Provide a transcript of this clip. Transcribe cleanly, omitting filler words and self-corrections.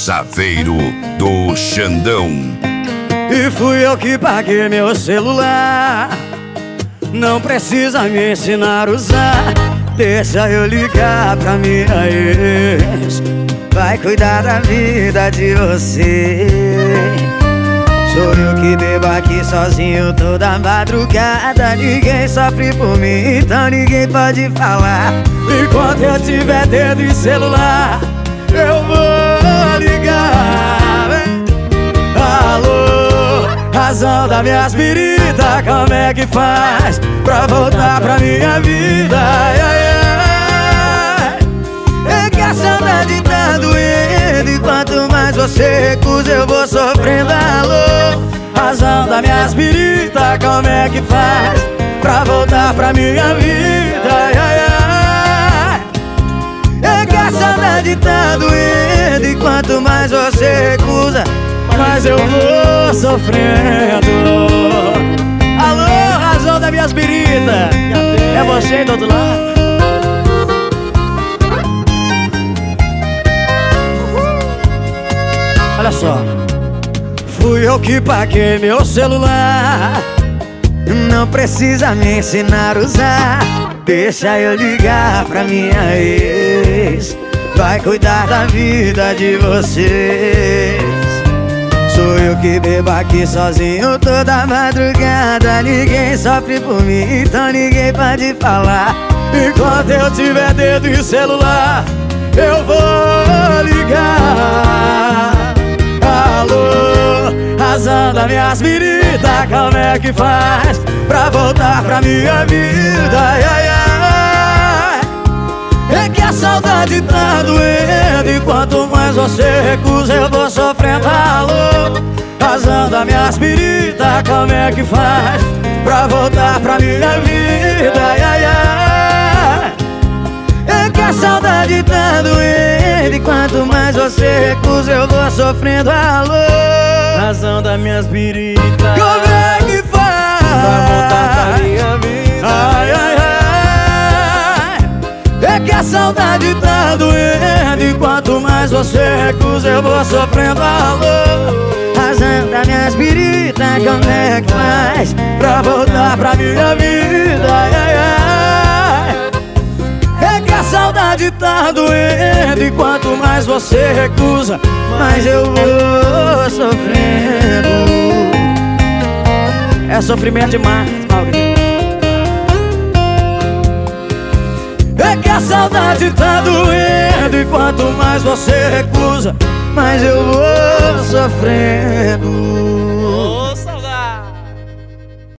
Saveiro do Xandão. E fui eu que paguei meu celular. Não precisa me ensinar a usar. Deixa eu ligar pra minha ex. Vai cuidar da vida de você. Sou eu que bebo aqui sozinho toda madrugada. Ninguém sofre por mim, então ninguém pode falar. Enquanto eu tiver dedo em celular, eu vou ligar. Alô, razão das minhas biritas, como é que faz pra voltar pra minha vida? Ai, ai, ai. É que a saudade tá doendo, e quanto mais você recusa eu vou sofrendo. Alô, razão das minhas biritas, como é que faz pra voltar pra minha vida? Ai, ai, ai. É que a saudade tá doendo, e quanto mais você recusa, mas eu vou sofrendo. Alô, razão das minhas biritas, é você do outro lado? Olha só, fui eu que paguei meu celular. Não precisa me ensinar a usar. Deixa eu ligar pra minha ex. Vai cuidar da vida de vocês. Sou eu que bebo aqui sozinho toda madrugada. Ninguém sofre por mim, então ninguém pode falar. Enquanto eu tiver dedo em celular, eu vou ligar. Alô, razão das minhas biritas, como é que faz pra voltar pra minha vida? Ai, ai, ai. É que a saudade tá doendo, e quanto mais você recusa eu vou sofrendo. Alô, razão das minhas biritas, como é que faz pra voltar pra minha vida? Ai, ai, ai. É que a saudade tá doendo, e quanto mais você recusa eu vou sofrendo. Alô, razão das minhas biritas, como é que faz pra voltar pra minha vida? Ai, ai, ai. É que a saudade tá doendo, e quanto mais você recusa eu vou sofrendo. Alô, razão das minhas biritas, como é que faz pra voltar pra minha vida? Ai, ai, ai. É que a saudade tá doendo, e quanto mais você recusa, mais eu vou sofrendo. É sofrimento demais, Maurício. É que a saudade tá doendo, e quanto mais você recusa, mais eu vou sofrendo.